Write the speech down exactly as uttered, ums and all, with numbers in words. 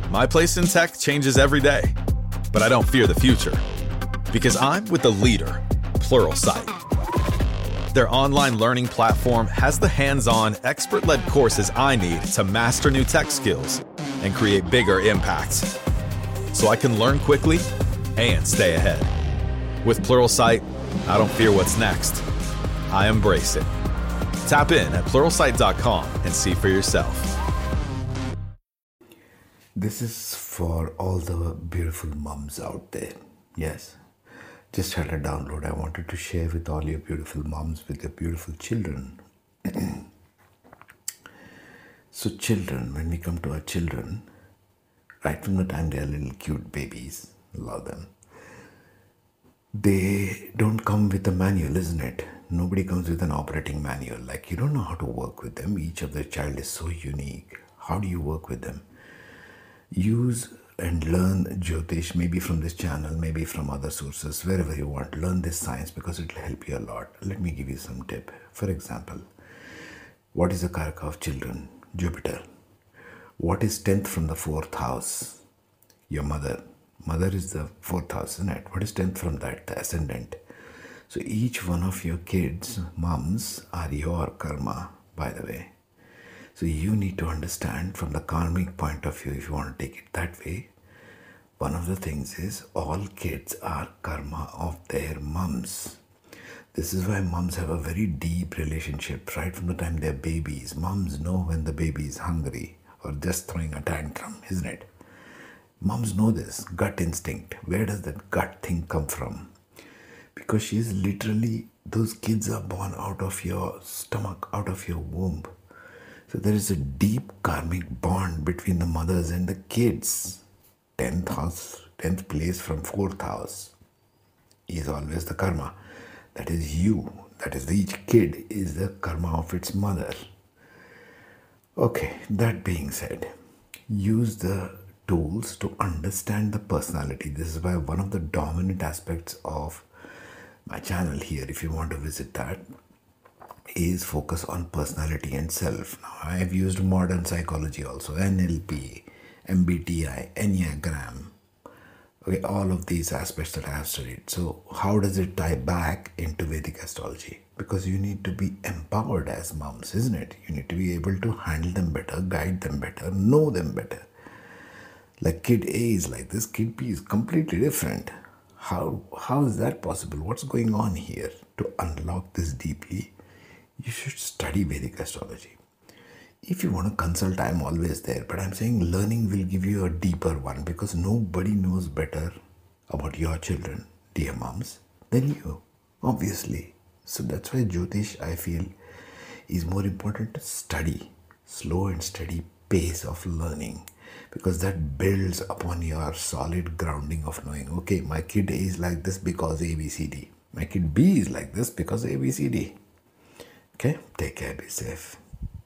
My place in tech changes every day, but I don't fear the future because I'm with the leader, Pluralsight. Their online learning platform has the hands-on, expert-led courses I need to master new tech skills and create bigger impacts, so I can learn quickly and stay ahead. With Pluralsight, I don't fear what's next. I embrace it. Tap in at pluralsight dot com and see for yourself. This is for all the beautiful mums out there. Yes, just had a download I wanted to share with all your beautiful mums with your beautiful children. So children, when we come to our children, right from the time they are little cute babies, love them, they don't come with a manual, isn't it? Nobody comes with an operating manual. Like, you don't know how to work with them. Each of the child is so unique. How do you work with them? Use and learn Jyotish, maybe from this channel, maybe from other sources, wherever you want. Learn this science because it will help you a lot. Let me give you some tip. For example, what is the karaka of children? Jupiter. What is tenth from the fourth house? Your mother. Mother is the fourth house, isn't it? What is tenth from that? The ascendant. So each one of your kids, mums, are your karma, by the way. So you need to understand from the karmic point of view, if you want to take it that way, one of the things is all kids are karma of their mums. This is why mums have a very deep relationship right from the time they're babies. Mums know when the baby is hungry or just throwing a tantrum, isn't it? Mums know this, gut instinct. Where does that gut thing come from? Because she is literally, those kids are born out of your stomach, out of your womb. So there is a deep karmic bond between the mothers and the kids. Tenth house, tenth place from fourth house is always the karma. That is you. That is each kid is the karma of its mother. Okay, that being said, use the tools to understand the personality. This is why one of the dominant aspects of my channel here, if you want to visit that, is focus on personality and self. Now, I have used modern psychology also, N L P, M B T I, Enneagram, okay, all of these aspects that I have studied. So how does it tie back into Vedic astrology? Because you need to be empowered as moms, isn't it? You need to be able to handle them better, guide them better, know them better. Like kid A is like this, kid B is completely different. How, how is that possible? What's going on here? To unlock this deeply, you should study Vedic astrology. If you want to consult, I'm always there. But I'm saying learning will give you a deeper one because nobody knows better about your children, dear moms, than you, obviously. So that's why Jyotish, I feel, is more important to study. Slow and steady pace of learning. Because that builds upon your solid grounding of knowing, okay, my kid A is like this because A B C D. My kid B is like this because A B C D. Okay, take care, be safe.